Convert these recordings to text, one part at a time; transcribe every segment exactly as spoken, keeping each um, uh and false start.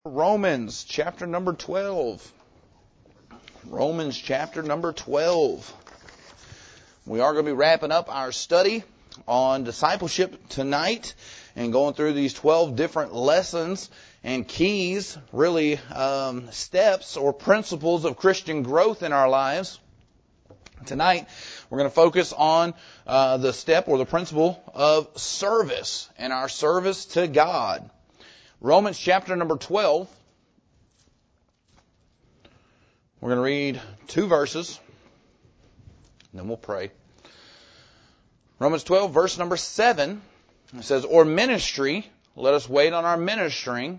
Romans chapter number twelve. Romans chapter number twelve. We are going to be wrapping up our study on discipleship tonight and going through these twelve different lessons and keys, really um, steps or principles of Christian growth in our lives. Tonight, we're going to focus on uh, the step or the principle of service and our service to God. Romans chapter number twelve. We're going to read two verses, and then we'll pray. Romans twelve, verse number seven. It says, Or ministry, let us wait on our ministering,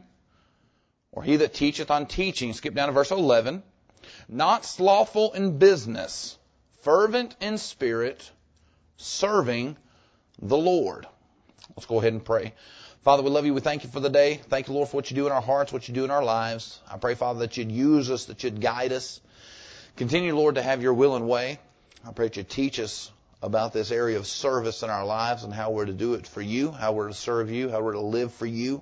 or he that teacheth on teaching. Skip down to verse eleven. Not slothful in business, fervent in spirit, serving the Lord. Let's go ahead and pray. Father, we love you. We thank you for the day. Thank you, Lord, for what you do in our hearts, what you do in our lives. I pray, Father, that you'd use us, that you'd guide us. Continue, Lord, to have your will and way. I pray that you'd teach us about this area of service in our lives and how we're to do it for you, how we're to serve you, how we're to live for you,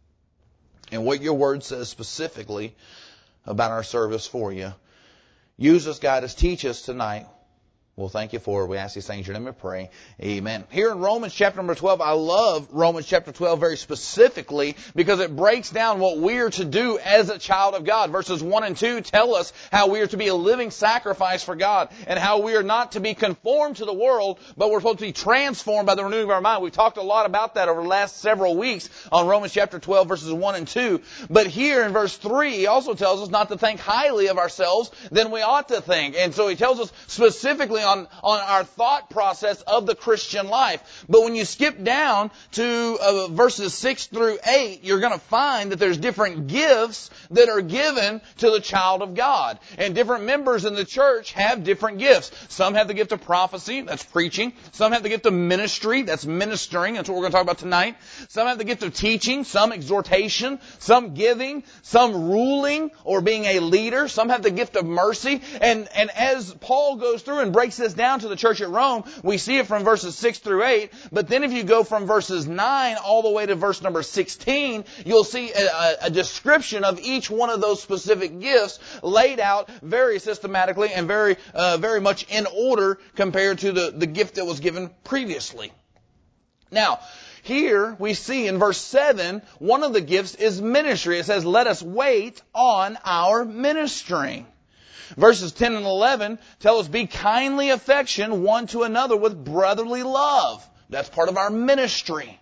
and what your word says specifically about our service for you. Use us, guide us, teach us tonight. Well, thank you for it. We ask these things in your name, we pray. Amen. Here in Romans chapter number twelve, I love Romans chapter twelve very specifically because it breaks down what we are to do as a child of God. Verses one and two tell us how we are to be a living sacrifice for God and how we are not to be conformed to the world, but we're supposed to be transformed by the renewing of our mind. We've talked a lot about that over the last several weeks on Romans chapter twelve, verses one and two. But here in verse three, he also tells us not to think highly of ourselves than we ought to think. And so he tells us specifically On, on our thought process of the Christian life. But when you skip down to uh, verses six through eight, you're going to find that there's different gifts that are given to the child of God. And different members in the church have different gifts. Some have the gift of prophecy, that's preaching. Some have the gift of ministry, that's ministering, that's what we're going to talk about tonight. Some have the gift of teaching, some exhortation, some giving, some ruling or being a leader. Some have the gift of mercy. And, and as Paul goes through and breaks this down to the church at Rome, we see it from verses six through eight, but then if you go from verses nine all the way to verse number sixteen, you'll see a, a description of each one of those specific gifts laid out very systematically and very uh, very much in order compared to the, the gift that was given previously. Now, here we see in verse seven, one of the gifts is ministry. It says, let us wait on our ministering. Verses ten and eleven tell us, be kindly affection one to another with brotherly love. That's part of our ministry.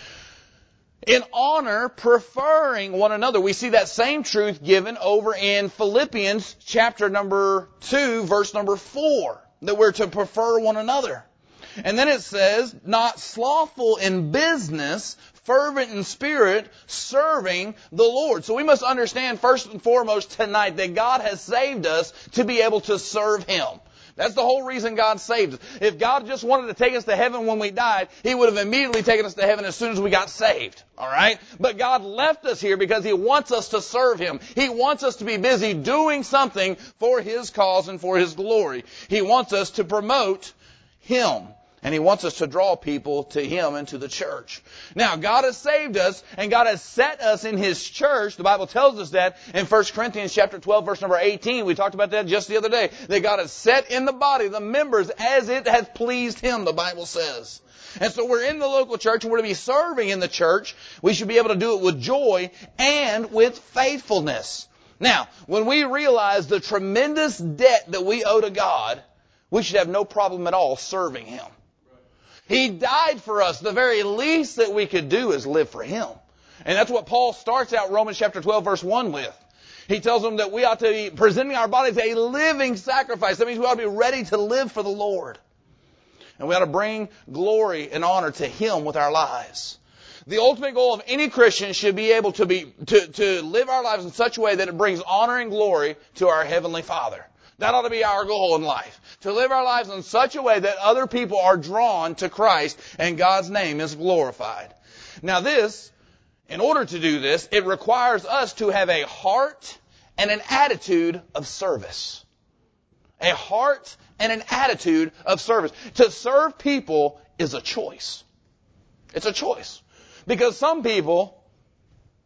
In honor, preferring one another. We see that same truth given over in Philippians chapter number two, verse number four, that we're to prefer one another. And then it says, not slothful in business, fervent in spirit, serving the Lord. So we must understand first and foremost tonight that God has saved us to be able to serve Him. That's the whole reason God saved us. If God just wanted to take us to heaven when we died, He would have immediately taken us to heaven as soon as we got saved. All right? But God left us here because He wants us to serve Him. He wants us to be busy doing something for His cause and for His glory. He wants us to promote Him. And He wants us to draw people to Him and to the church. Now, God has saved us, and God has set us in His church. The Bible tells us that in First Corinthians chapter twelve, verse number eighteen. We talked about that just the other day. That God has set in the body the members as it has pleased Him, the Bible says. And so we're in the local church, and we're to be serving in the church. We should be able to do it with joy and with faithfulness. Now, when we realize the tremendous debt that we owe to God, we should have no problem at all serving Him. He died for us. The very least that we could do is live for Him. And that's what Paul starts out Romans chapter twelve, verse one with. He tells them that we ought to be presenting our bodies a living sacrifice. That means we ought to be ready to live for the Lord. And we ought to bring glory and honor to Him with our lives. The ultimate goal of any Christian should be able to be to, to live our lives in such a way that it brings honor and glory to our Heavenly Father. That ought to be our goal in life. To live our lives in such a way that other people are drawn to Christ and God's name is glorified. Now this, in order to do this, it requires us to have a heart and an attitude of service. A heart and an attitude of service. To serve people is a choice. It's a choice. Because some people,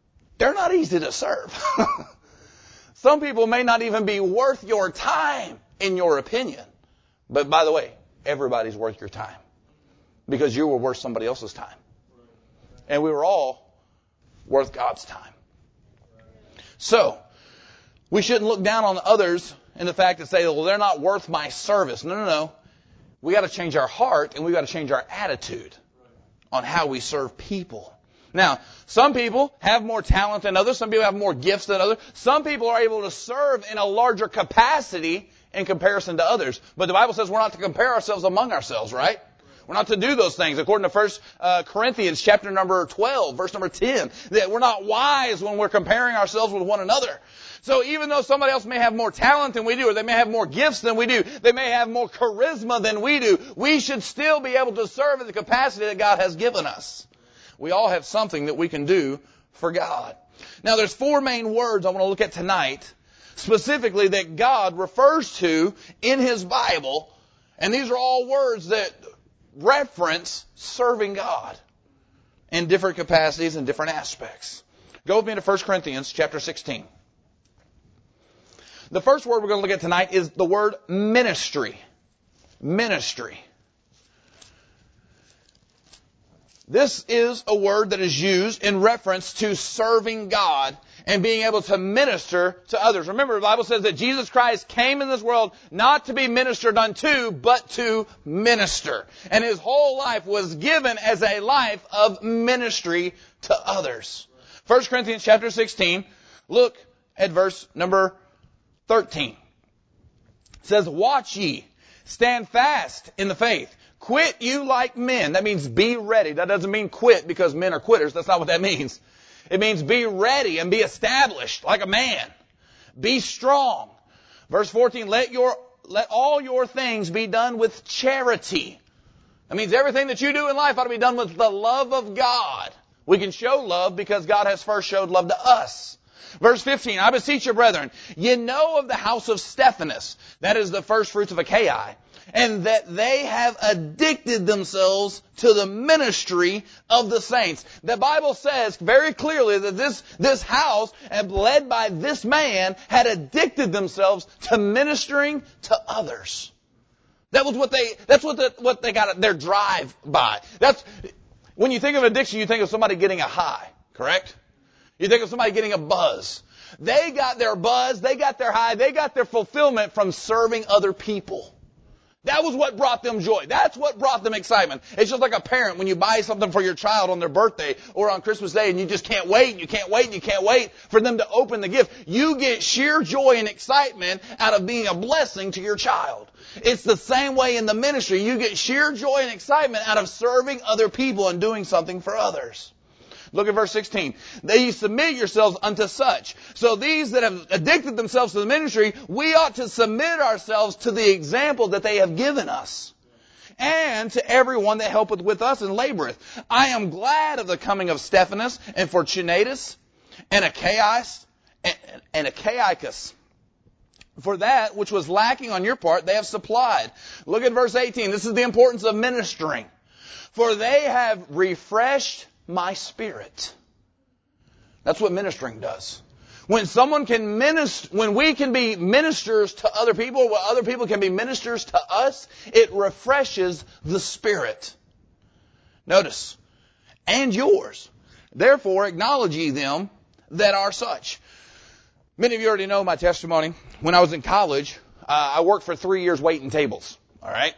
they're not easy to serve. Some people may not even be worth your time, in your opinion. But by the way, everybody's worth your time. Because you were worth somebody else's time. And we were all worth God's time. So, we shouldn't look down on others in the fact that say, well, they're not worth my service. No, no, no. We got to change our heart and we got to change our attitude on how we serve people. Now, some people have more talent than others. Some people have more gifts than others. Some people are able to serve in a larger capacity in comparison to others. But the Bible says we're not to compare ourselves among ourselves, right? We're not to do those things. According to First uh, Corinthians chapter number twelve, verse number ten, that we're not wise when we're comparing ourselves with one another. So even though somebody else may have more talent than we do, or they may have more gifts than we do, they may have more charisma than we do, we should still be able to serve in the capacity that God has given us. We all have something that we can do for God. Now there's four main words I want to look at tonight, specifically that God refers to in His Bible, and these are all words that reference serving God in different capacities and different aspects. Go with me to First Corinthians chapter sixteen. The first word we're going to look at tonight is the word ministry. Ministry. This is a word that is used in reference to serving God and being able to minister to others. Remember, the Bible says that Jesus Christ came in this world not to be ministered unto, but to minister. And His whole life was given as a life of ministry to others. First Corinthians chapter sixteen, look at verse number thirteen. It says, watch ye, stand fast in the faith. Quit you like men. That means be ready. That doesn't mean quit because men are quitters. That's not what that means. It means be ready and be established like a man. Be strong. Verse fourteen, let your, let all your things be done with charity. That means everything that you do in life ought to be done with the love of God. We can show love because God has first showed love to us. Verse fifteen, I beseech you, brethren, ye know of the house of Stephanas, that is the first fruits of Achaia, and that they have addicted themselves to the ministry of the saints. The Bible says very clearly that this, this house, led by this man, had addicted themselves to ministering to others. That was what they, that's what the, what they got their drive by. That's, when you think of addiction, you think of somebody getting a high, correct? You think of somebody getting a buzz. They got their buzz, they got their high, they got their fulfillment from serving other people. That was what brought them joy. That's what brought them excitement. It's just like a parent when you buy something for your child on their birthday or on Christmas Day and you just can't wait and you can't wait and you can't wait for them to open the gift. You get sheer joy and excitement out of being a blessing to your child. It's the same way in the ministry. You get sheer joy and excitement out of serving other people and doing something for others. Look at verse sixteen. That ye submit yourselves unto such. So these that have addicted themselves to the ministry, we ought to submit ourselves to the example that they have given us. And to everyone that helpeth with us and laboreth. I am glad of the coming of Stephanas and Fortunatus and Achaicus and, and Achaicus. For that which was lacking on your part, they have supplied. Look at verse eighteen. This is the importance of ministering. For they have refreshed my spirit. That's what ministering does. When someone can minister, when we can be ministers to other people, when other people can be ministers to us, it refreshes the spirit. Notice, and yours. Therefore, acknowledge ye them that are such. Many of you already know my testimony. When I was in college, uh, I worked for three years waiting tables. All right.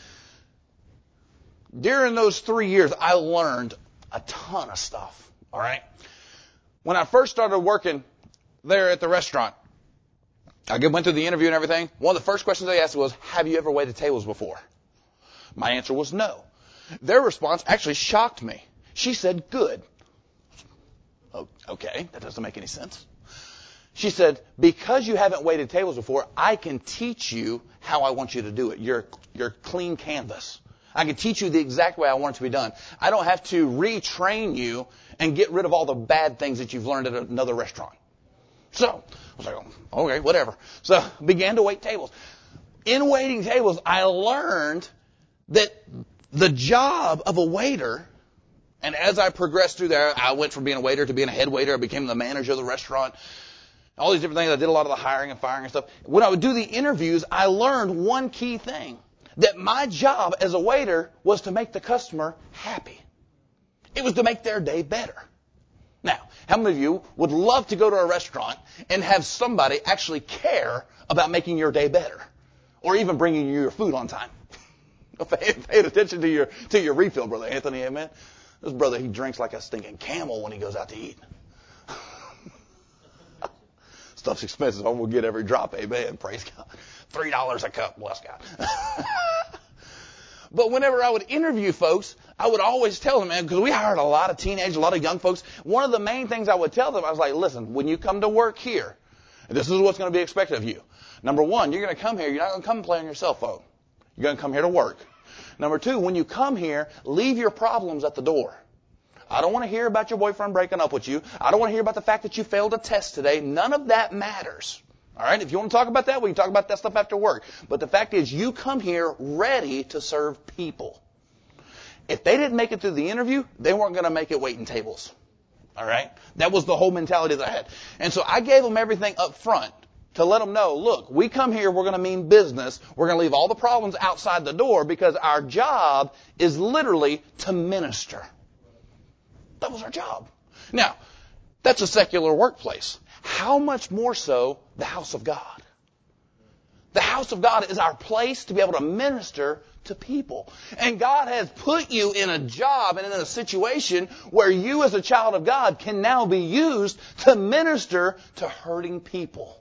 During those three years, I learned a ton of stuff. All right. When I first started working there at the restaurant, I went through the interview and everything. One of the first questions they asked was, have you ever waited tables before? My answer was no. Their response actually shocked me. She said, good. Oh, okay, that doesn't make any sense. She said, because you haven't waited tables before, I can teach you how I want you to do it. You're, you're clean canvas. I can teach you the exact way I want it to be done. I don't have to retrain you and get rid of all the bad things that you've learned at another restaurant. So, I was like, oh, okay, whatever. So, began to wait tables. In waiting tables, I learned that the job of a waiter And as I progressed through there, I went from being a waiter to being a head waiter. I became the manager of the restaurant. All these different things. I did a lot of the hiring and firing and stuff. When I would do the interviews, I learned one key thing. That my job as a waiter was to make the customer happy. It was to make their day better. Now, how many of you would love to go to a restaurant and have somebody actually care about making your day better? Or even bringing you your food on time? Paying attention to your to your refill, Brother Anthony, amen? This brother, he drinks like a stinking camel when he goes out to eat. Stuff's expensive. I'm going to get every drop, amen. Praise God. Three dollars a cup, bless God. But whenever I would interview folks, I would always tell them, man, because we hired a lot of teenagers, a lot of young folks. One of the main things I would tell them, I was like, listen, when you come to work here, this is what's going to be expected of you. Number one, you're going to come here. You're not going to come and play on your cell phone. You're going to come here to work. Number two, when you come here, leave your problems at the door. I don't want to hear about your boyfriend breaking up with you. I don't want to hear about the fact that you failed a test today. None of that matters. All right? If you want to talk about that, we can talk about that stuff after work. But the fact is, you come here ready to serve people. If they didn't make it through the interview, they weren't going to make it waiting tables. All right? That was the whole mentality that I had. And so I gave them everything up front to let them know, look, we come here, we're going to mean business. We're going to leave all the problems outside the door because our job is literally to minister. That was our job. Now, that's a secular workplace. How much more so the house of God? The house of God is our place to be able to minister to people. And God has put you in a job and in a situation where you as a child of God can now be used to minister to hurting people.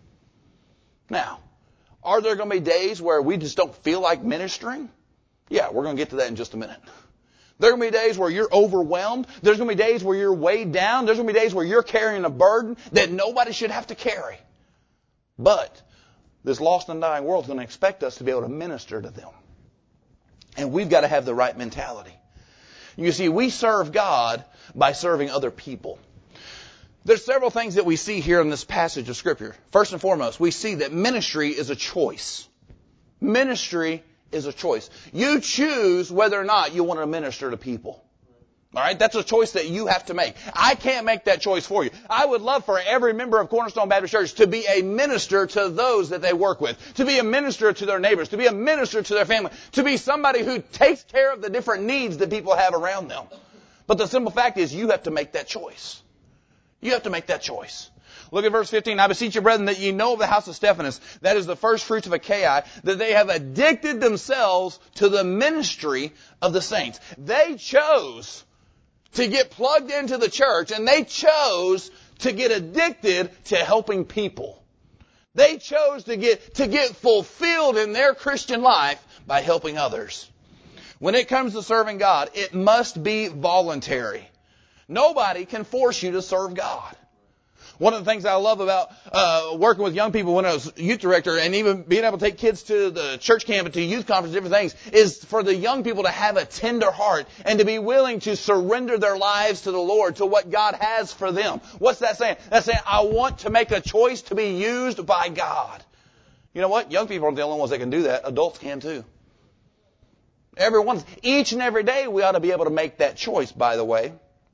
Now, are there going to be days where we just don't feel like ministering? Yeah, we're going to get to that in just a minute. There are going to be days where you're overwhelmed. There's going to be days where you're weighed down. There's going to be days where you're carrying a burden that nobody should have to carry. But this lost and dying world is going to expect us to be able to minister to them. And we've got to have the right mentality. You see, we serve God by serving other people. There's several things that we see here in this passage of Scripture. First and foremost, we see that ministry is a choice. Ministry is a choice. You choose whether or not you want to minister to people. All right? That's a choice that you have to make. I can't make that choice for you. I would love for every member of Cornerstone Baptist Church to be a minister to those that they work with, to be a minister to their neighbors, to be a minister to their family, to be somebody who takes care of the different needs that people have around them. But the simple fact is you have to make that choice. You have to make that choice. Look at verse fifteen. I beseech you, brethren, that ye know of the house of Stephanas, that is the first fruits of Achaia, that they have addicted themselves to the ministry of the saints. They chose to get plugged into the church, and they chose to get addicted to helping people. They chose to get, to get fulfilled in their Christian life by helping others. When it comes to serving God, it must be voluntary. Nobody can force you to serve God. One of the things I love about uh, working with young people when I was youth director and even being able to take kids to the church camp and to youth conference, different things, is for the young people to have a tender heart and to be willing to surrender their lives to the Lord, to what God has for them. What's that saying? That's saying, I want to make a choice to be used by God. You know what? Young people aren't the only ones that can do that. Adults can too. Everyone, each and every day we ought to be able to make that choice, by the way.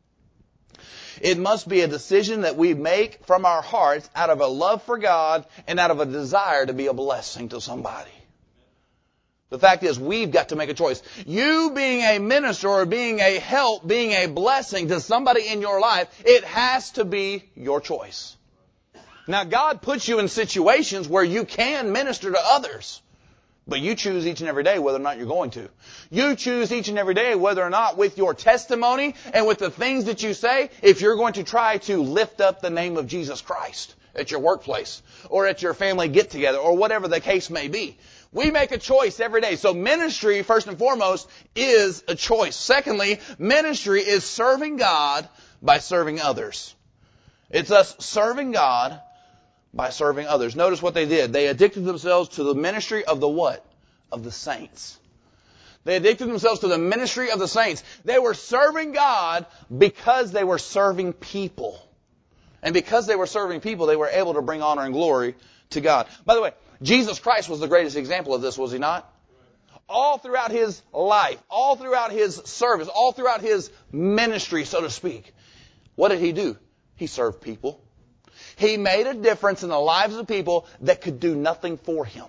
It must be a decision that we make from our hearts out of a love for God and out of a desire to be a blessing to somebody. The fact is, we've got to make a choice. You being a minister or being a help, being a blessing to somebody in your life, it has to be your choice. Now, God puts you in situations where you can minister to others. But you choose each and every day whether or not you're going to. You choose each and every day whether or not with your testimony and with the things that you say, if you're going to try to lift up the name of Jesus Christ at your workplace or at your family get-together or whatever the case may be. We make a choice every day. So ministry, first and foremost, is a choice. Secondly, ministry is serving God by serving others. It's us serving God by serving others. Notice what they did. They addicted themselves to the ministry of the what? Of the saints. They addicted themselves to the ministry of the saints. They were serving God because they were serving people. And because they were serving people, they were able to bring honor and glory to God. By the way, Jesus Christ was the greatest example of this, was he not? all throughout his life, all throughout his service, all throughout his ministry, so to speak, what did he do? He served people. He made a difference in the lives of people that could do nothing for him.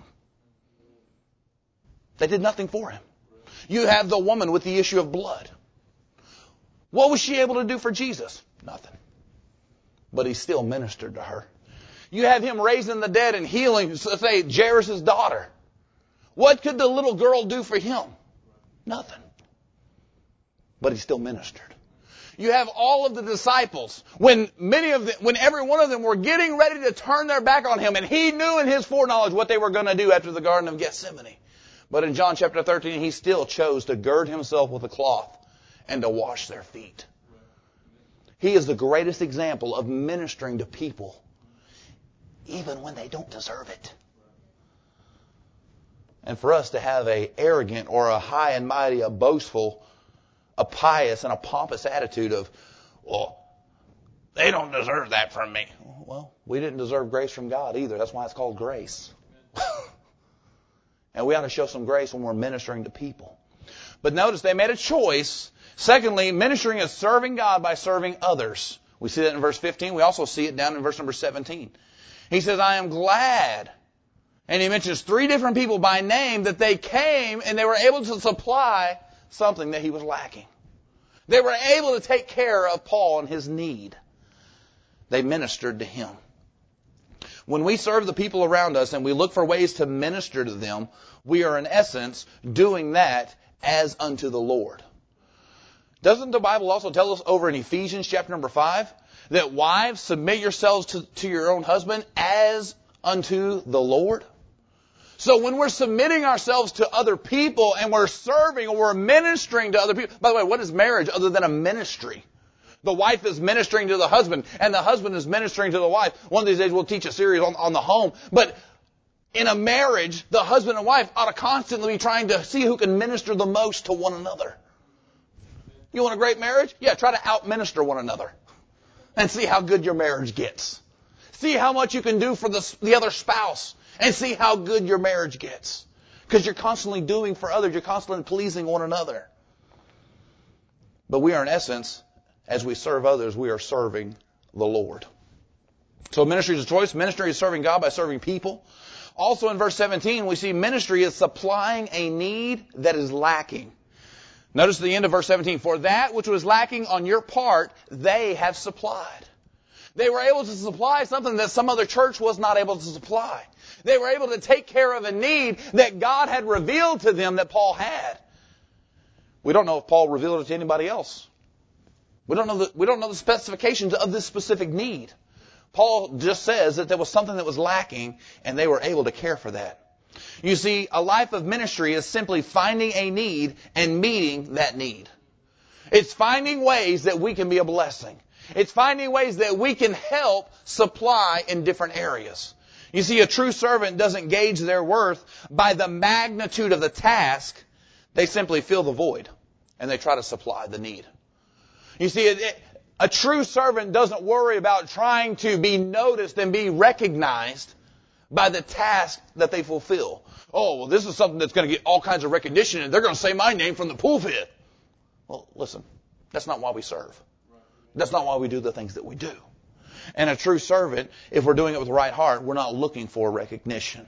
They did nothing for him. You have the woman with the issue of blood. What was she able to do for Jesus? Nothing. But he still ministered to her. You have him raising the dead and healing, say, Jairus' daughter. What could the little girl do for him? Nothing. But he still ministered. You have all of the disciples, when many of them, when every one of them were getting ready to turn their back on him, and he knew in his foreknowledge what they were going to do after the Garden of Gethsemane. But in John chapter thirteen, he still chose to gird himself with a cloth and to wash their feet. He is the greatest example of ministering to people, even when they don't deserve it. And for us to have a arrogant or a high and mighty, a boastful, a pious and a pompous attitude of, well, they don't deserve that from me. Well, we didn't deserve grace from God either. That's why it's called grace. And we ought to show some grace when we're ministering to people. But notice they made a choice. Secondly, ministering is serving God by serving others. We see that in verse fifteen. We also see it down in verse number seventeen. He says, I am glad. And he mentions three different people by name that they came and they were able to supply something that he was lacking. They were able to take care of Paul and his need. They ministered to him. When we serve the people around us and we look for ways to minister to them, we are in essence doing that as unto the Lord. Doesn't the Bible also tell us over in Ephesians chapter number five that wives, submit yourselves to, to your own husband as unto the Lord? So when we're submitting ourselves to other people and we're serving or we're ministering to other people, by the way, what is marriage other than a ministry? The wife is ministering to the husband and the husband is ministering to the wife. One of these days we'll teach a series on, on the home. But in a marriage, the husband and wife ought to constantly be trying to see who can minister the most to one another. You want a great marriage? Yeah, try to out-minister one another. And see how good your marriage gets. See how much you can do for the, the other spouse. And see how good your marriage gets. Because you're constantly doing for others. You're constantly pleasing one another. But we are in essence, as we serve others, we are serving the Lord. So ministry is a choice. Ministry is serving God by serving people. Also in verse seventeen, we see ministry is supplying a need that is lacking. Notice the end of verse seventeen. For that which was lacking on your part, they have supplied. They were able to supply something that some other church was not able to supply. They were able to take care of a need that God had revealed to them that Paul had. We don't know if Paul revealed it to anybody else. We don't know the, we don't know the specifications of this specific need. Paul just says that there was something that was lacking and they were able to care for that. You see, a life of ministry is simply finding a need and meeting that need. It's finding ways that we can be a blessing. It's finding ways that we can help supply in different areas. You see, a true servant doesn't gauge their worth by the magnitude of the task. They simply fill the void and they try to supply the need. You see, it, it, a true servant doesn't worry about trying to be noticed and be recognized by the task that they fulfill. Oh, well, this is something that's going to get all kinds of recognition and they're going to say my name from the pulpit. Well, listen, that's not why we serve. That's not why we do the things that we do. And a true servant, if we're doing it with the right heart, we're not looking for recognition.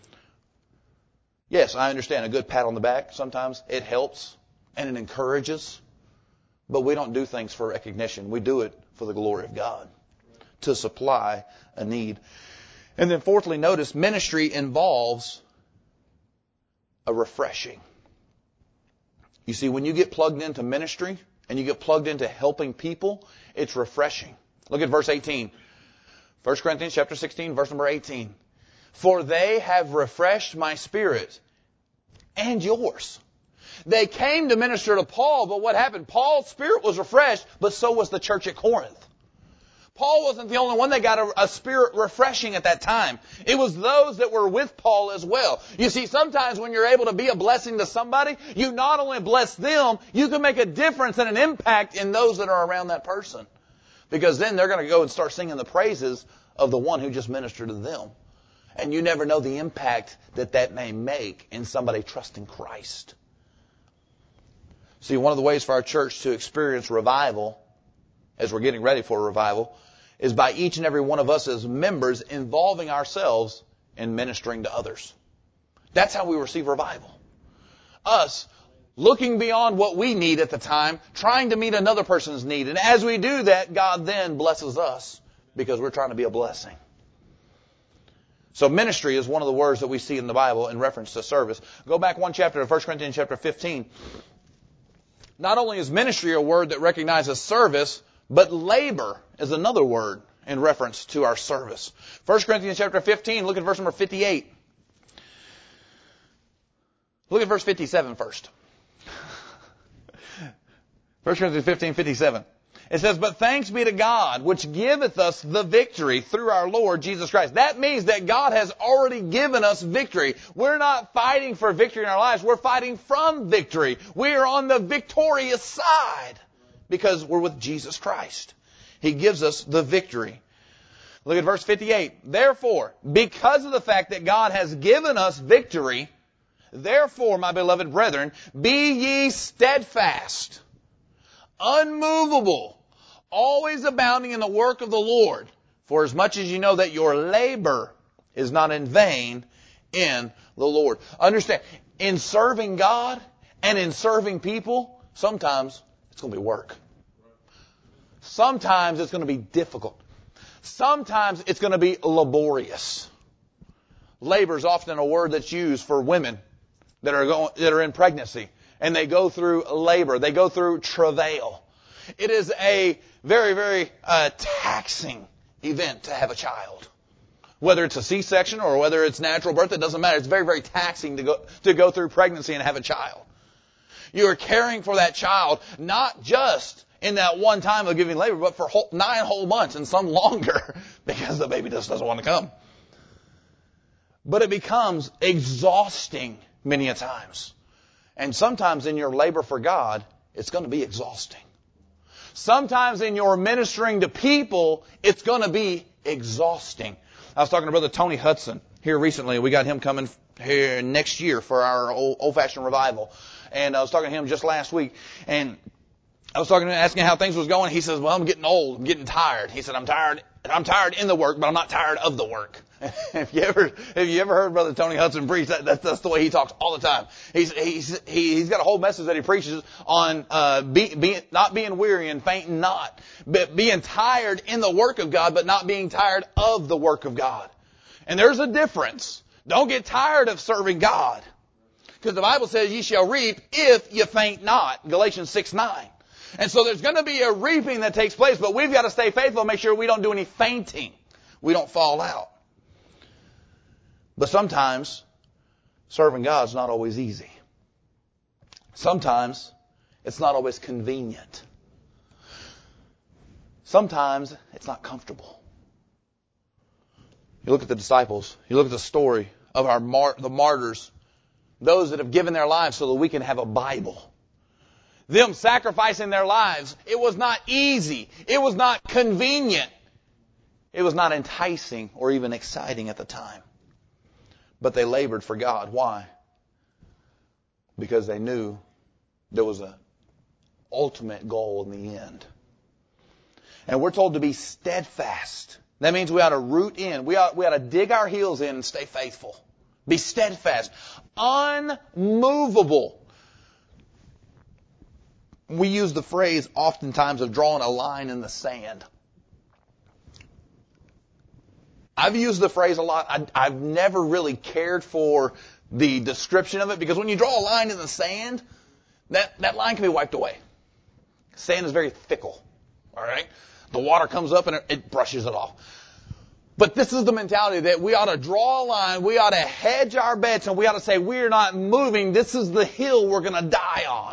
Yes, I understand a good pat on the back. Sometimes it helps and it encourages. But we don't do things for recognition. We do it for the glory of God, to supply a need. And then fourthly, notice ministry involves a refreshing. You see, when you get plugged into ministry and you get plugged into helping people, it's refreshing. Look at verse eighteen. First Corinthians chapter sixteen, verse number eighteen. For they have refreshed my spirit and yours. They came to minister to Paul, but what happened? Paul's spirit was refreshed, but so was the church at Corinth. Paul wasn't the only one that got a, a spirit refreshing at that time. It was those that were with Paul as well. You see, sometimes when you're able to be a blessing to somebody, you not only bless them, you can make a difference and an impact in those that are around that person. Because then they're going to go and start singing the praises of the one who just ministered to them. And you never know the impact that that may make in somebody trusting Christ. See, one of the ways for our church to experience revival, as we're getting ready for a revival, is by each and every one of us as members involving ourselves in ministering to others. That's how we receive revival. Us looking beyond what we need at the time, trying to meet another person's need. And as we do that, God then blesses us because we're trying to be a blessing. So ministry is one of the words that we see in the Bible in reference to service. Go back one chapter to First Corinthians chapter fifteen. Not only is ministry a word that recognizes service, but labor is another word in reference to our service. First Corinthians chapter fifteen, look at verse number fifty-eight. Look at verse fifty-seven first. First Corinthians fifteen, fifty-seven. It says, but thanks be to God, which giveth us the victory through our Lord Jesus Christ. That means that God has already given us victory. We're not fighting for victory in our lives. We're fighting from victory. We are on the victorious side because we're with Jesus Christ. He gives us the victory. Look at verse fifty-eight. Therefore, because of the fact that God has given us victory, therefore, my beloved brethren, be ye steadfast, unmovable, always abounding in the work of the Lord, for as much as you know that your labor is not in vain in the Lord. Understand, in serving God and in serving people, sometimes it's going to be work. Sometimes it's going to be difficult. Sometimes it's going to be laborious. Labor is often a word that's used for women that are going, that are in pregnancy, and they go through labor. They go through travail. It is a very, very uh, taxing event to have a child. Whether it's a C-section or whether it's natural birth, it doesn't matter. It's very, very taxing to go to go through pregnancy and have a child. You are caring for that child not just in that one time of giving labor, but for whole, nine whole months and some longer because the baby just doesn't want to come. But it becomes exhausting many a times. And sometimes in your labor for God, it's going to be exhausting. Sometimes in your ministering to people, it's going to be exhausting. I was talking to Brother Tony Hudson here recently. We got him coming here next year for our old, old-fashioned revival. And I was talking to him just last week. And I was talking to him, asking how things was going. He says, well, I'm getting old. I'm getting tired. He said, I'm tired. I'm tired in the work, but I'm not tired of the work. If you ever, if you ever heard Brother Tony Hudson preach, that, that's, that's the way he talks all the time. He's, he's, he's got a whole message that he preaches on, uh, be, be, not being weary and fainting not, but being tired in the work of God, but not being tired of the work of God. And there's a difference. Don't get tired of serving God. Because the Bible says ye shall reap if you faint not. Galatians six nine. And so there's going to be a reaping that takes place, but we've got to stay faithful and make sure we don't do any fainting. We don't fall out. But sometimes serving God is not always easy. Sometimes it's not always convenient. Sometimes it's not comfortable. You look at the disciples. You look at the story of our mar- the martyrs, those that have given their lives so that we can have a Bible. Them sacrificing their lives. It was not easy. It was not convenient. It was not enticing or even exciting at the time. But they labored for God. Why? Because they knew there was an ultimate goal in the end. And we're told to be steadfast. That means we ought to root in. We ought, we ought to dig our heels in and stay faithful. Be steadfast. Unmovable. We use the phrase oftentimes of drawing a line in the sand. I've used the phrase a lot. I, I've never really cared for the description of it because when you draw a line in the sand, that, that line can be wiped away. Sand is very fickle. All right? The water comes up and it, it brushes it off. But this is the mentality that we ought to draw a line, we ought to hedge our bets, and we ought to say we're not moving. This is the hill we're going to die on.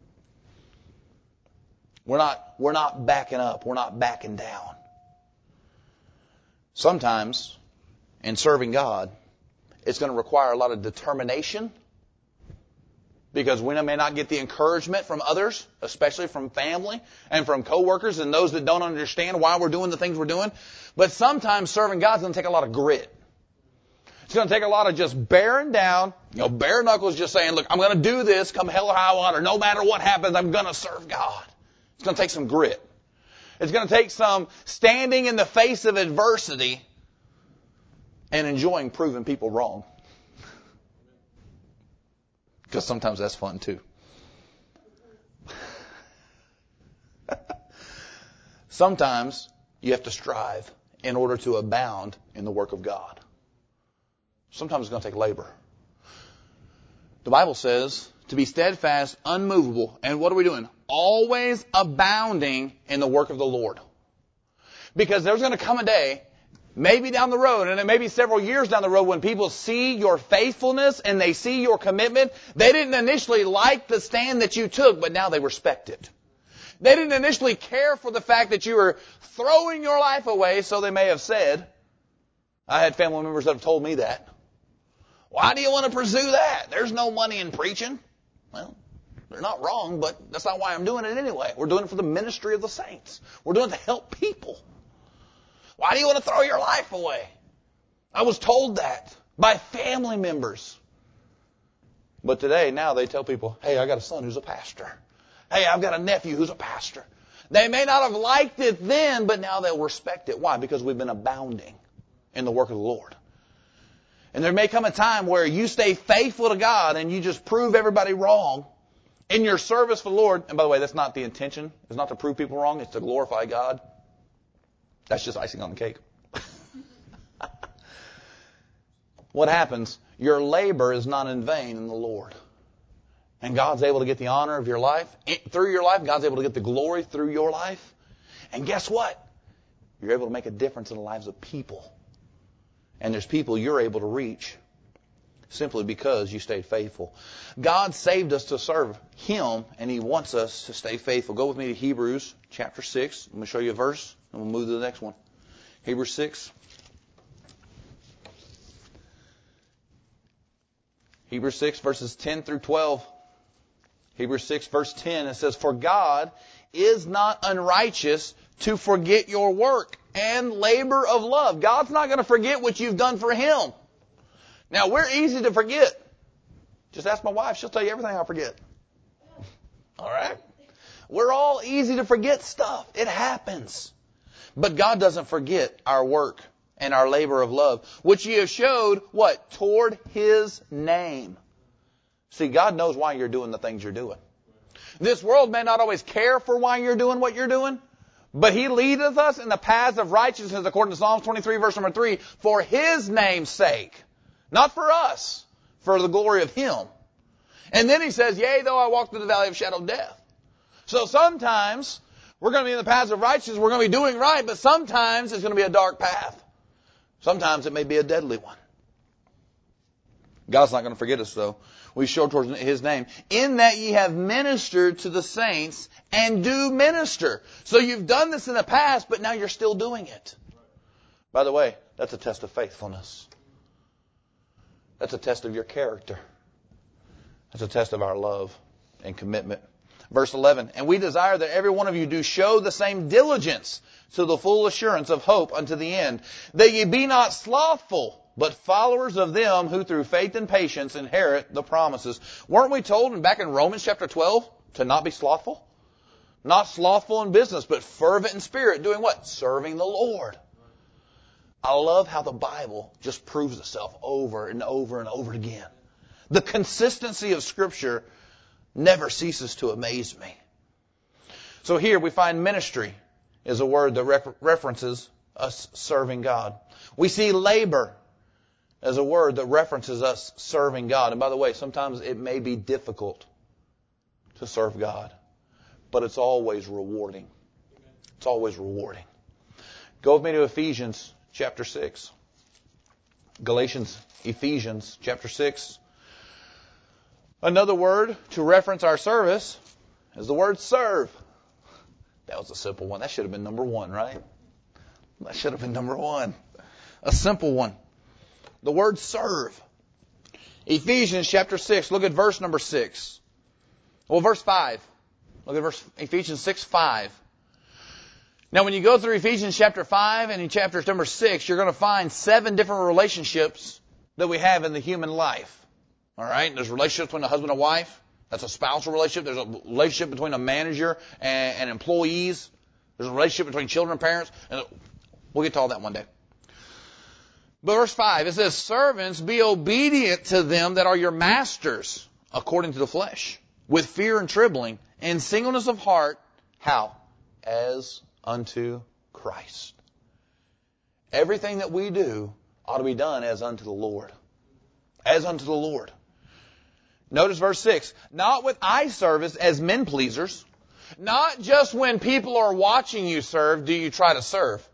We're not, we're not backing up. We're not backing down. Sometimes, in serving God, it's going to require a lot of determination because we may not get the encouragement from others, especially from family and from coworkers and those that don't understand why we're doing the things we're doing. But sometimes serving God is going to take a lot of grit. It's going to take a lot of just bearing down, you know, bare knuckles, just saying, look, I'm going to do this, come hell or high water. No matter what happens, I'm going to serve God. It's going to take some grit. It's going to take some standing in the face of adversity and enjoying proving people wrong. Because sometimes that's fun too. Sometimes you have to strive in order to abound in the work of God. Sometimes it's going to take labor. The Bible says to be steadfast, unmovable, and what are we doing? Always abounding in the work of the Lord. Because there's going to come a day, maybe down the road, and it may be several years down the road, when people see your faithfulness and they see your commitment. They didn't initially like the stand that you took, but now they respect it. They didn't initially care for the fact that you were throwing your life away, so they may have said, I had family members that have told me that. Why do you want to pursue that? There's no money in preaching. Well, they're not wrong, but that's not why I'm doing it anyway. We're doing it for the ministry of the saints. We're doing it to help people. Why do you want to throw your life away? I was told that by family members. But today, now they tell people, hey, I got a son who's a pastor. Hey, I've got a nephew who's a pastor. They may not have liked it then, but now they'll respect it. Why? Because we've been abounding in the work of the Lord. And there may come a time where you stay faithful to God and you just prove everybody wrong in your service for the Lord. And by the way, that's not the intention. It's not to prove people wrong. It's to glorify God. That's just icing on the cake. What happens? Your labor is not in vain in the Lord. And God's able to get the honor of your life. Through your life, God's able to get the glory through your life. And guess what? You're able to make a difference in the lives of people. And there's people you're able to reach simply because you stayed faithful. God saved us to serve Him, and He wants us to stay faithful. Go with me to Hebrews chapter six. I'm going to show you a verse, and we'll move to the next one. Hebrews six. Hebrews six, verses ten through twelve. Hebrews six, verse ten, it says, For God is not unrighteous to forget your work and labor of love. God's not going to forget what you've done for Him. Now, we're easy to forget. Just ask my wife. She'll tell you everything I forget. All right? We're all easy to forget stuff. It happens. But God doesn't forget our work and our labor of love, which ye have showed, what? Toward His name. See, God knows why you're doing the things you're doing. This world may not always care for why you're doing what you're doing, but He leadeth us in the paths of righteousness, according to Psalms twenty-three, verse number three, for His name's sake. Not for us, for the glory of Him. And then He says, yea, though I walk through the valley of shadow of death. So sometimes we're going to be in the paths of righteousness, we're going to be doing right, but sometimes it's going to be a dark path. Sometimes it may be a deadly one. God's not going to forget us, though. We show towards His name. In that ye have ministered to the saints and do minister. So you've done this in the past, but now you're still doing it. By the way, that's a test of faithfulness. That's a test of your character. That's a test of our love and commitment. Verse eleven, And we desire that every one of you do show the same diligence to the full assurance of hope unto the end, that ye be not slothful, but followers of them who through faith and patience inherit the promises. Weren't we told back in Romans chapter twelve to not be slothful? Not slothful in business, but fervent in spirit. Doing what? Serving the Lord. I love how the Bible just proves itself over and over and over again. The consistency of Scripture never ceases to amaze me. So here we find ministry is a word that refer- references us serving God. We see labor as a word that references us serving God. And by the way, sometimes it may be difficult to serve God, but it's always rewarding. It's always rewarding. Go with me to Ephesians chapter six. Galatians, Ephesians chapter six. Another word to reference our service is the word serve. That was a simple one. That should have been number one, right? That should have been number one. A simple one. The word serve. Ephesians chapter six. Look at verse number six. Well, verse five. Look at verse Ephesians six, five. Now, when you go through Ephesians chapter five and in chapter number six, you're going to find seven different relationships that we have in the human life. All right? There's relationships between a husband and wife. That's a spousal relationship. There's a relationship between a manager and, and employees. There's a relationship between children and parents. And we'll get to all that one day. But verse five, it says, servants, be obedient to them that are your masters, according to the flesh, with fear and trembling, and singleness of heart. How? As unto Christ. Everything that we do ought to be done as unto the Lord. As unto the Lord. Notice verse six. Not with eye service as men pleasers. Not just when people are watching you serve do you try to serve.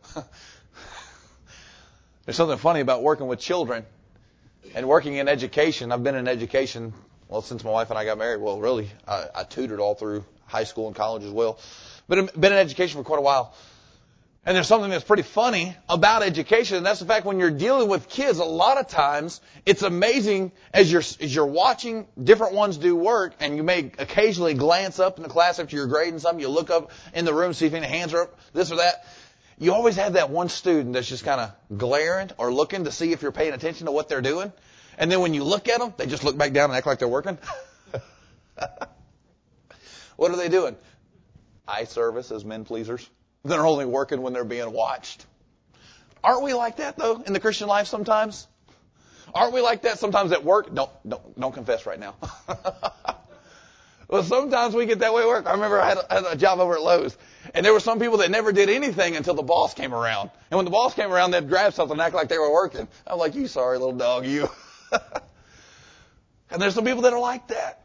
There's something funny about working with children and working in education. I've been in education, well, since my wife and I got married. Well, really, I, I tutored all through high school and college as well. But I've been in education for quite a while. And there's something that's pretty funny about education, and that's the fact when you're dealing with kids, a lot of times it's amazing as you're as you're watching different ones do work, and you may occasionally glance up in the class after you're grading something, you look up in the room, see if any hands are up, this or that. You always have that one student that's just kind of glaring or looking to see if you're paying attention to what they're doing. And then when you look at them, they just look back down and act like they're working. What are they doing? Eye service as men pleasers. They're only working when they're being watched. Aren't we like that, though, in the Christian life sometimes? Aren't we like that sometimes at work? Don't, don't, don't confess right now. Well, sometimes we get that way at work. I remember I had a, had a job over at Lowe's, and there were some people that never did anything until the boss came around. And when the boss came around, they'd grab something and act like they were working. I'm like, you sorry little dog, you. And there's some people that are like that.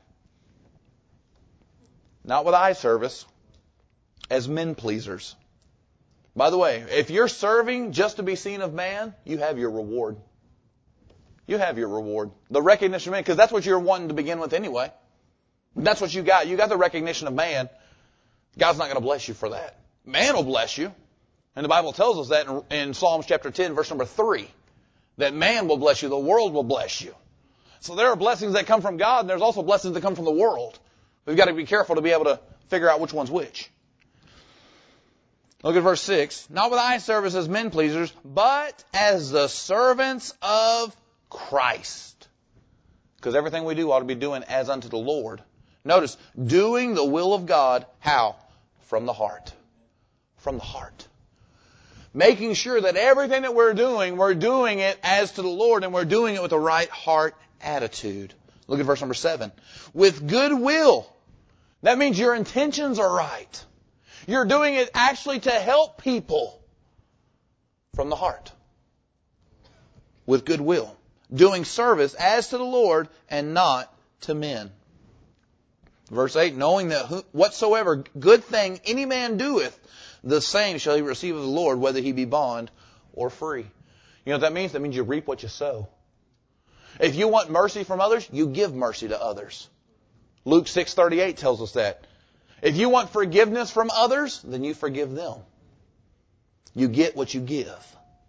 Not with eye service, as men pleasers. By the way, if you're serving just to be seen of man, you have your reward. You have your reward. The recognition of man, because that's what you're wanting to begin with anyway. That's what you got. You got the recognition of man. God's not going to bless you for that. Man will bless you. And the Bible tells us that in, in Psalms chapter ten, verse number three. That man will bless you. The world will bless you. So there are blessings that come from God, and there's also blessings that come from the world. We've got to be careful to be able to figure out which one's which. Look at verse six. Not with eye service as men pleasers, but as the servants of Christ. Because everything we do ought to be doing as unto the Lord. Notice, doing the will of God, how? From the heart. From the heart. Making sure that everything that we're doing, we're doing it as to the Lord, and we're doing it with the right heart attitude. Look at verse number seven. With good will. That means your intentions are right. You're doing it actually to help people from the heart. With good will. Doing service as to the Lord and not to men. Verse eight, knowing that whatsoever good thing any man doeth, the same shall he receive of the Lord, whether he be bond or free. You know what that means? That means you reap what you sow. If you want mercy from others, you give mercy to others. Luke six thirty-eight tells us that. If you want forgiveness from others, then you forgive them. You get what you give.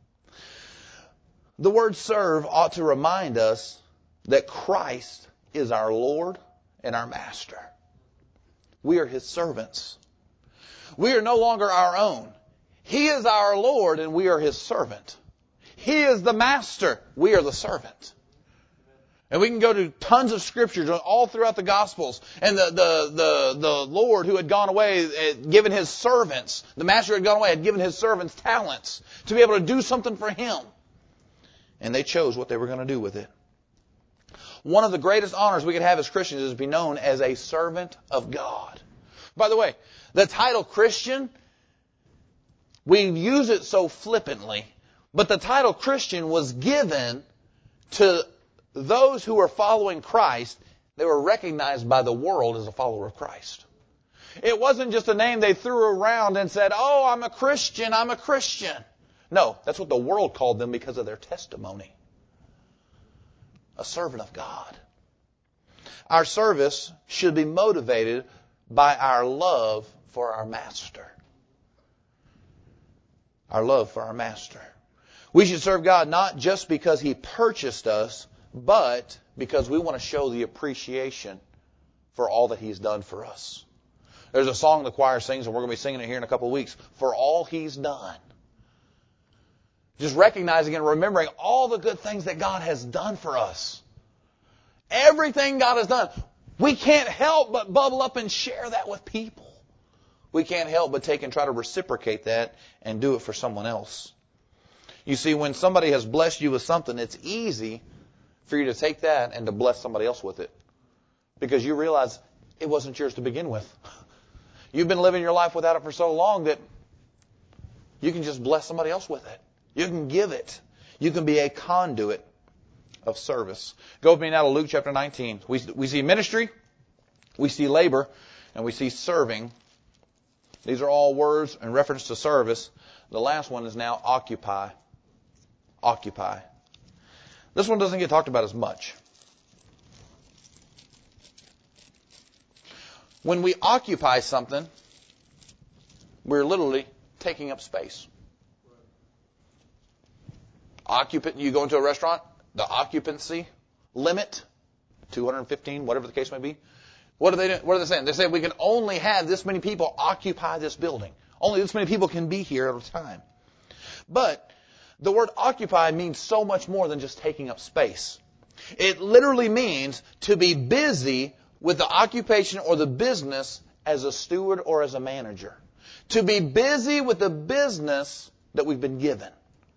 The word serve ought to remind us that Christ is our Lord and our Master. We are His servants. We are no longer our own. He is our Lord and we are His servant. He is the Master. We are the servant. And we can go to tons of scriptures all throughout the Gospels. And the, the, the, the Lord who had gone away had given His servants, the Master who had gone away had given His servants talents to be able to do something for Him. And they chose what they were going to do with it. One of the greatest honors we could have as Christians is to be known as a servant of God. By the way, the title Christian, we use it so flippantly, but the title Christian was given to those who were following Christ. They were recognized by the world as a follower of Christ. It wasn't just a name they threw around and said, oh, I'm a Christian, I'm a Christian. No, that's what the world called them because of their testimony. A servant of God. Our service should be motivated by our love for our Master. Our love for our Master. We should serve God not just because He purchased us, but because we want to show the appreciation for all that He's done for us. There's a song the choir sings, and we're going to be singing it here in a couple of weeks. For all He's done. Just recognizing and remembering all the good things that God has done for us. Everything God has done. We can't help but bubble up and share that with people. We can't help but take and try to reciprocate that and do it for someone else. You see, when somebody has blessed you with something, it's easy for you to take that and to bless somebody else with it. Because you realize it wasn't yours to begin with. You've been living your life without it for so long that you can just bless somebody else with it. You can give it. You can be a conduit of service. Go with me now to Luke chapter nineteen. We, we see ministry, we see labor, and we see serving. These are all words in reference to service. The last one is now occupy. Occupy. This one doesn't get talked about as much. When we occupy something, we're literally taking up space. Occupant, you go into a restaurant, the occupancy limit, two hundred fifteen, whatever the case may be. What are they doing? What are they saying? They say we can only have this many people occupy this building. Only this many people can be here at a time. But the word occupy means so much more than just taking up space. It literally means to be busy with the occupation or the business as a steward or as a manager. To be busy with the business that we've been given.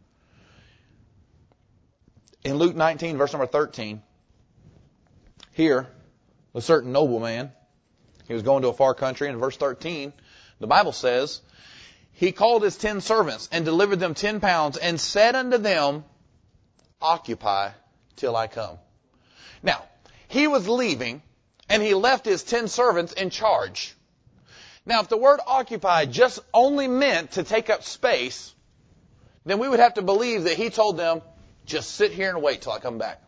In Luke nineteen, verse number thirteen, here, a certain nobleman, he was going to a far country, and in verse thirteen, the Bible says, he called his ten servants and delivered them ten pounds and said unto them, occupy till I come. Now, he was leaving, and he left his ten servants in charge. Now, if the word occupy just only meant to take up space, then we would have to believe that he told them, just sit here and wait till I come back.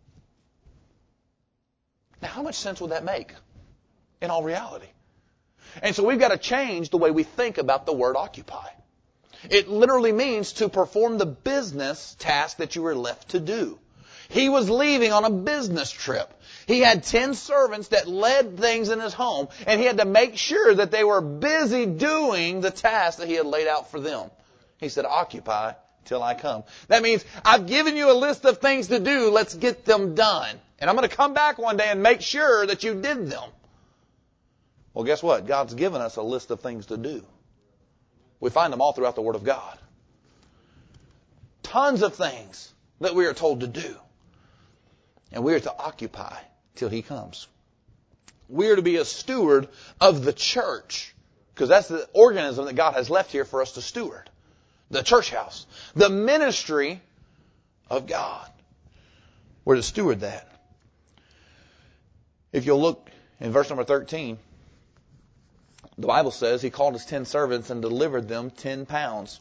Now, how much sense would that make in all reality? And so we've got to change the way we think about the word occupy. It literally means to perform the business task that you were left to do. He was leaving on a business trip. He had ten servants that led things in his home, and he had to make sure that they were busy doing the task that he had laid out for them. He said, occupy till I come. That means I've given you a list of things to do. Let's get them done. And I'm going to come back one day and make sure that you did them. Well, guess what? God's given us a list of things to do. We find them all throughout the Word of God. Tons of things that we are told to do. And we are to occupy till He comes. We are to be a steward of the church, because that's the organism that God has left here for us to steward. The church house. The ministry of God. We're to steward that. If you'll look in verse number thirteen, the Bible says he called his ten servants and delivered them ten pounds.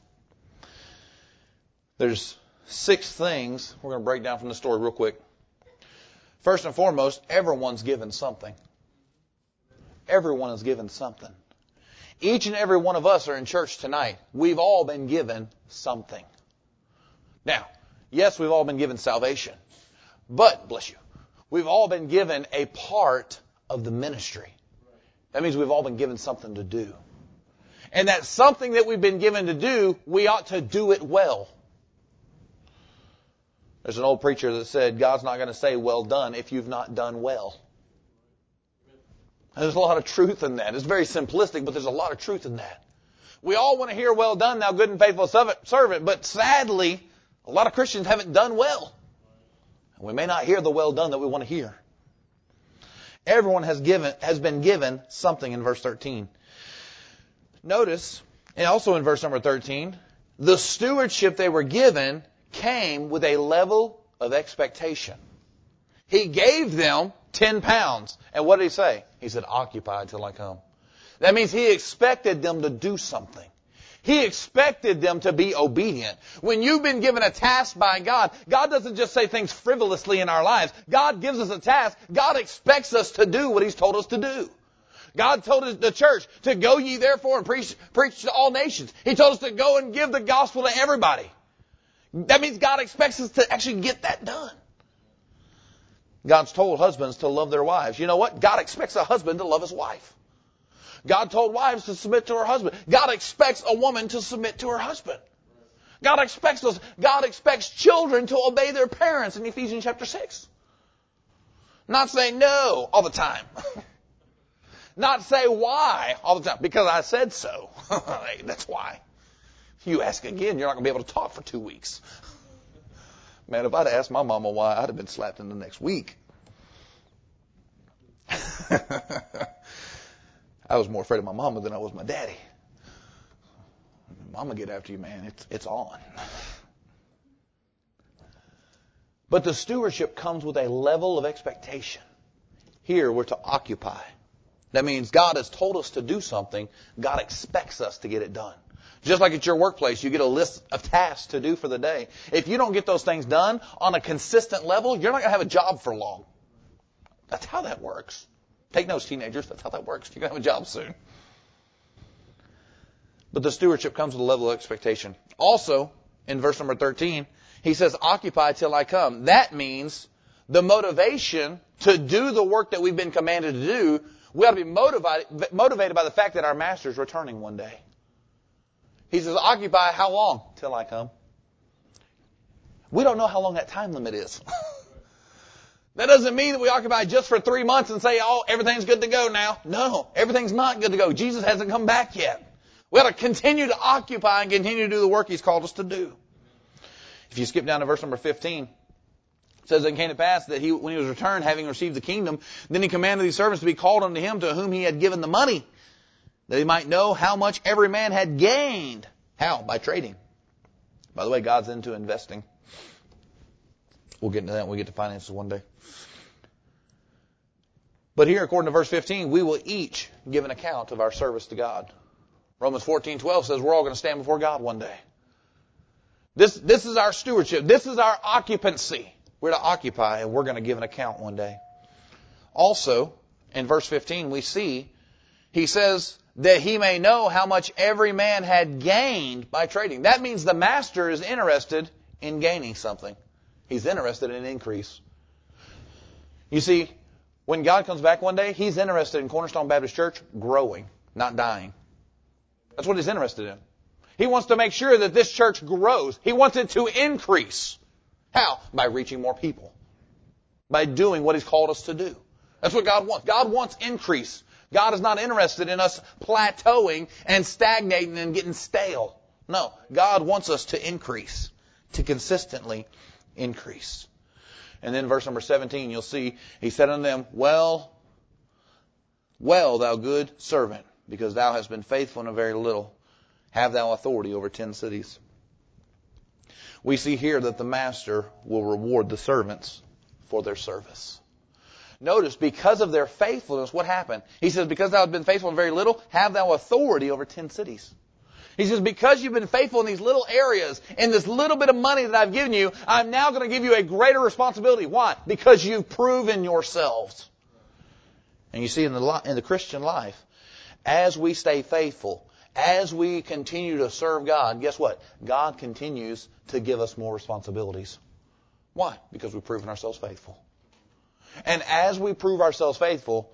There's six things we're going to break down from the story real quick. First and foremost, everyone's given something. Everyone is given something. Each and every one of us are in church tonight. We've all been given something. Now, yes, we've all been given salvation. But, bless you, we've all been given a part of the ministry. That means we've all been given something to do. And that something that we've been given to do, we ought to do it well. There's an old preacher that said, God's not going to say, well done, if you've not done well. There's a lot of truth in that. It's very simplistic, but there's a lot of truth in that. We all want to hear, well done, thou good and faithful servant. But sadly, a lot of Christians haven't done well. And we may not hear the well done that we want to hear. Everyone has given, has been given something in verse thirteen. Notice, and also in verse number thirteen, the stewardship they were given came with a level of expectation. He gave them ten pounds. And what did he say? He said, occupy till I come. That means he expected them to do something. He expected them to be obedient. When you've been given a task by God, God doesn't just say things frivolously in our lives. God gives us a task. God expects us to do what He's told us to do. God told the church to go ye therefore and preach, preach to all nations. He told us to go and give the gospel to everybody. That means God expects us to actually get that done. God's told husbands to love their wives. You know what? God expects a husband to love his wife. God told wives to submit to her husband. God expects a woman to submit to her husband. God expects us. God expects children to obey their parents in Ephesians chapter six. Not say no all the time. Not say why all the time. Because I said so. That's why. You ask again, you're not going to be able to talk for two weeks. Man, if I'd asked my mama why, I'd have been slapped in the next week. I was more afraid of my mama than I was my daddy. Mama get after you, man. It's, it's on. But the stewardship comes with a level of expectation. Here, we're to occupy. That means God has told us to do something. God expects us to get it done. Just like at your workplace, you get a list of tasks to do for the day. If you don't get those things done on a consistent level, you're not going to have a job for long. That's how that works. Take notes, teenagers. That's how that works. You're going to have a job soon. But the stewardship comes with a level of expectation. Also, in verse number thirteen, he says, occupy till I come. That means the motivation to do the work that we've been commanded to do, we ought to be motivated, motivated by the fact that our master is returning one day. He says, occupy how long? Till I come. We don't know how long that time limit is. That doesn't mean that we occupy just for three months and say, oh, everything's good to go now. No, everything's not good to go. Jesus hasn't come back yet. We ought to continue to occupy and continue to do the work He's called us to do. If you skip down to verse number fifteen, it says, it came to pass that he, when he was returned, having received the kingdom, then he commanded these servants to be called unto him to whom he had given the money, that he might know how much every man had gained. How? By trading. By the way, God's into investing. We'll get into that when we get to finances one day. But here, according to verse fifteen, we will each give an account of our service to God. Romans fourteen twelve says we're all going to stand before God one day. This, this is our stewardship. This is our occupancy. We're to occupy, and we're going to give an account one day. Also, in verse fifteen, we see, he says, that he may know how much every man had gained by trading. That means the master is interested in gaining something. He's interested in increase. You see, when God comes back one day, He's interested in Cornerstone Baptist Church growing, not dying. That's what He's interested in. He wants to make sure that this church grows. He wants it to increase. How? By reaching more people. By doing what He's called us to do. That's what God wants. God wants increase. God is not interested in us plateauing and stagnating and getting stale. No, God wants us to increase, to consistently increase. And then verse number seventeen, you'll see, He said unto them, Well, well, thou good servant, because thou hast been faithful in a very little, have thou authority over ten cities. We see here that the master will reward the servants for their service. Notice, because of their faithfulness, what happened? He says, because thou hast been faithful in very little, have thou authority over ten cities. He says, because you've been faithful in these little areas, in this little bit of money that I've given you, I'm now going to give you a greater responsibility. Why? Because you've proven yourselves. And you see in the, in the Christian life, as we stay faithful, as we continue to serve God, guess what? God continues to give us more responsibilities. Why? Because we've proven ourselves faithful. And as we prove ourselves faithful,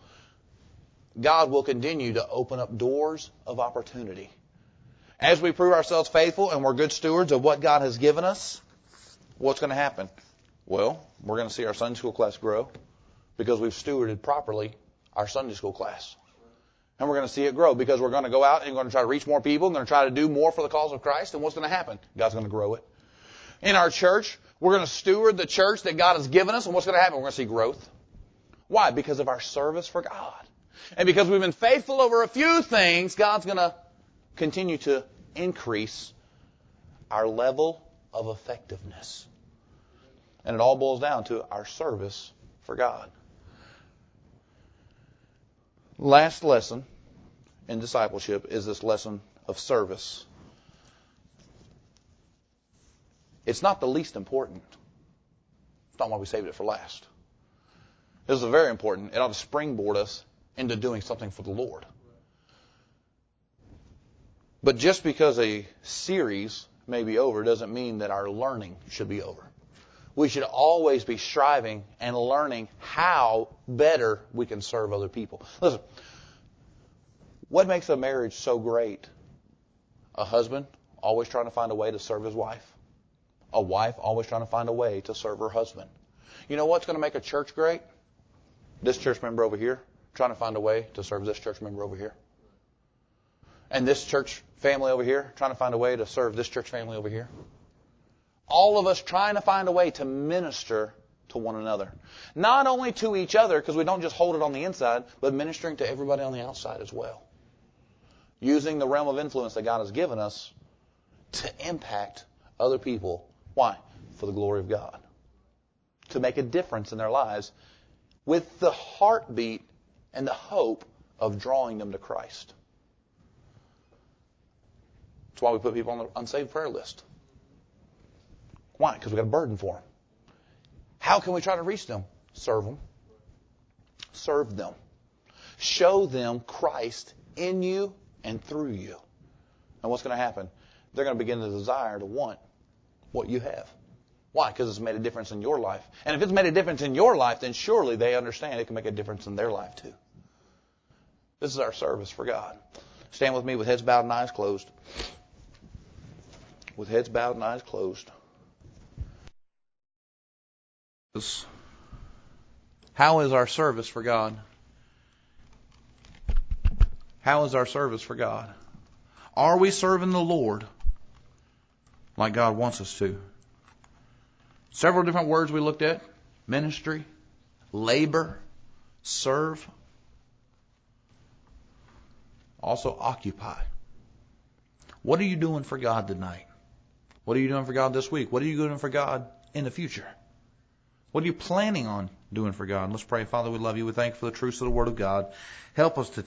God will continue to open up doors of opportunity. As we prove ourselves faithful and we're good stewards of what God has given us, what's going to happen? Well, we're going to see our Sunday school class grow because we've stewarded properly our Sunday school class. And we're going to see it grow because we're going to go out and we're going to try to reach more people. We're going to try to do more for the cause of Christ. And what's going to happen? God's going to grow it. In our church, we're going to steward the church that God has given us. And what's going to happen? We're going to see growth. Why? Because of our service for God. And because we've been faithful over a few things, God's going to continue to increase our level of effectiveness. And it all boils down to our service for God. Last lesson in discipleship is this lesson of service. It's not the least important. It's not why we saved it for last. This is very important. It ought to springboard us into doing something for the Lord. But just because a series may be over doesn't mean that our learning should be over. We should always be striving and learning how better we can serve other people. Listen, what makes a marriage so great? A husband always trying to find a way to serve his wife. A wife always trying to find a way to serve her husband. You know what's going to make a church great? This church member over here trying to find a way to serve this church member over here. And this church family over here trying to find a way to serve this church family over here. All of us trying to find a way to minister to one another. Not only to each other, because we don't just hold it on the inside, but ministering to everybody on the outside as well. Using the realm of influence that God has given us to impact other people. Why? For the glory of God. To make a difference in their lives with the heartbeat and the hope of drawing them to Christ. That's why we put people on the unsaved prayer list. Why? Because we've got a burden for them. How can we try to reach them? Serve them. Serve them. Show them Christ in you and through you. And what's going to happen? They're going to begin to desire to want what you have. Why? Because it's made a difference in your life. And if it's made a difference in your life, then surely they understand it can make a difference in their life too. This is our service for God. Stand with me with heads bowed and eyes closed. With heads bowed and eyes closed. How is our service for God? How is our service for God? Are we serving the Lord like God wants us to? Several different words we looked at. Ministry, labor, serve. Also occupy. What are you doing for God tonight? What are you doing for God this week? What are you doing for God in the future? What are you planning on doing for God? Let's pray. Father, we love you. We thank you for the truths of the Word of God. Help us to